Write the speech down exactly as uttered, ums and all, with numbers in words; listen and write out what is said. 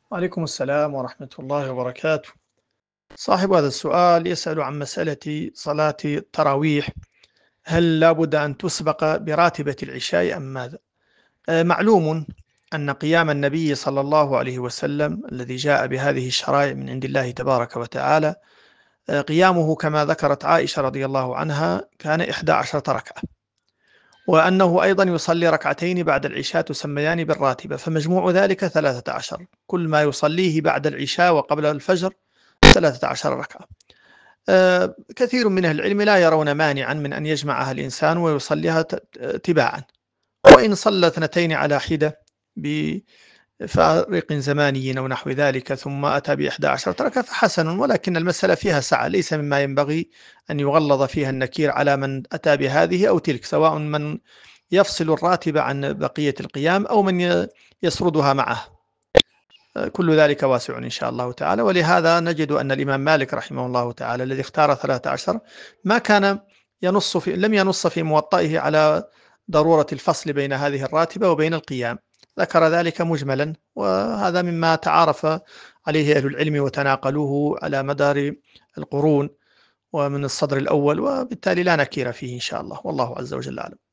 وعليكم السلام ورحمة الله وبركاته. صاحب هذا السؤال يسأل عن مسألة صلاة التراويح، هل لابد أن تسبق براتبة العشاء أم ماذا؟ آه، معلوم أن قيام النبي صلى الله عليه وسلم الذي جاء بهذه الشرائع من عند الله تبارك وتعالى، آه، قيامه كما ذكرت عائشة رضي الله عنها كان إحدى عشرة ركعة، وأنه أيضا يصلي ركعتين بعد العشاء تسميان بالراتبة، فمجموع ذلك ثلاثة عشر، كل ما يصليه بعد العشاء وقبل الفجر ثلاثة عشر ركعة. آه، كثير من أهل العلم لا يرون مانعا من أن يجمعها الإنسان ويصليها ت- تباعا، وإن صلى اثنتين على حدة بفارق زماني أو نحو ذلك ثم أتى بإحدى عشرة ركعة فحسن، ولكن المسألة فيها سعة، ليس مما ينبغي أن يغلظ فيها النكير على من أتى بهذه أو تلك، سواء من يفصل الراتب عن بقية القيام أو من ي- يسردها معه، كل ذلك واسع إن شاء الله تعالى. ولهذا نجد أن الإمام مالك رحمه الله تعالى الذي اختار ثلاثة عشر ما كان ينص في لم ينص في موطئه على ضرورة الفصل بين هذه الراتبة وبين القيام، ذكر ذلك مجملا، وهذا مما تعارف عليه أهل العلم وتناقلوه على مدار القرون ومن الصدر الأول، وبالتالي لا نكير فيه إن شاء الله، والله عز وجل أعلم.